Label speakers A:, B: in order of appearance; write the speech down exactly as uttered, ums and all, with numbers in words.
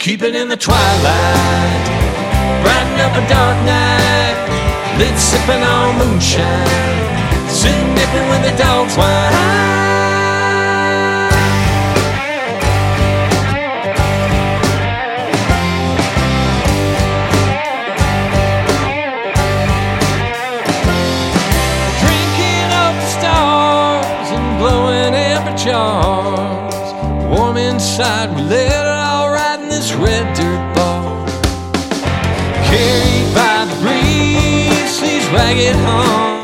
A: Keeping in the twilight, brighten up a dark night, lit sipping on moonshine, sitting nipping with the dogs wine. Drinking up the stars and blowing amber jars, warm inside we let it all ride in this red dirt bar. Carried by the breeze, these ragged horns